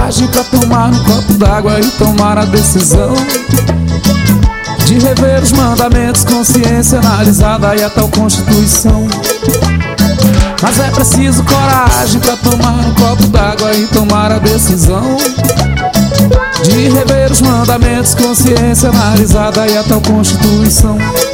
coragem pra tomar um copo d'água e tomar a decisão de rever os mandamentos, consciência analisada e a tal Constituição. Mas é preciso coragem pra tomar um copo d'água e tomar a decisão de rever os mandamentos, consciência analisada e a tal Constituição.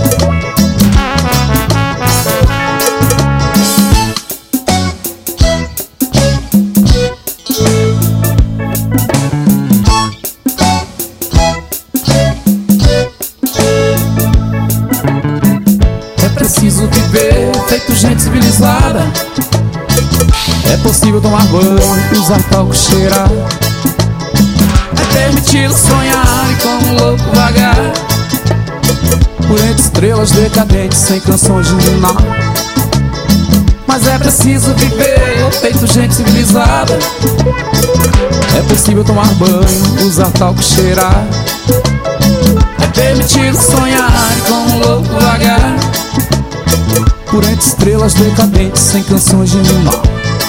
É preciso viver feito gente civilizada. É possível tomar banho, usar talco, cheirar. É permitido sonhar e como um louco vagar por entre estrelas decadentes sem canções de ninar. Mas é preciso viver feito gente civilizada. É possível tomar banho, usar talco, cheirar. É permitido sonhar e como um louco vagar por entre estrelas decadentes sem canções de ninar.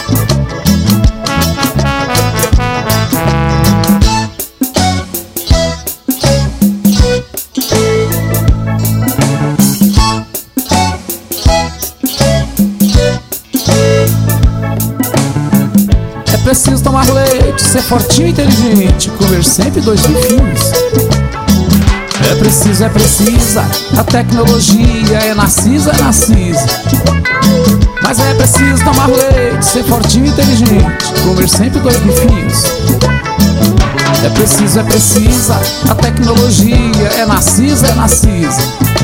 É preciso tomar leite, ser fortinho e inteligente, comer sempre 2 bifinhos. É precisa, a tecnologia é narcisa, é narcisa. Mas é preciso tomar leite, ser fortinho e inteligente, comer sempre 2 bifinhos. É precisa, a tecnologia é narcisa, é narcisa.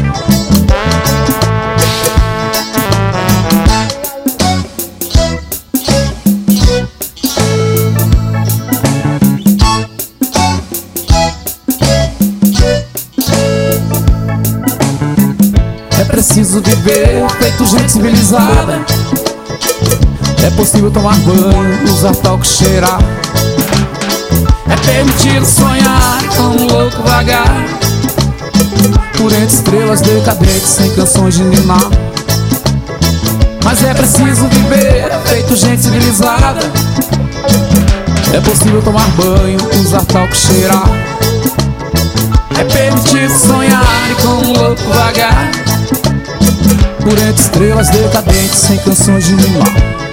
É preciso viver feito gente civilizada. É possível tomar banho, usar talco, cheirar. É permitido sonhar e como um louco vagar por entre estrelas decadentes sem canções de ninar. Mas é preciso viver feito gente civilizada. É possível tomar banho, usar talco, cheirar. É permitido sonhar e como um louco vagar por entre estrelas decadentes sem canções de ninar.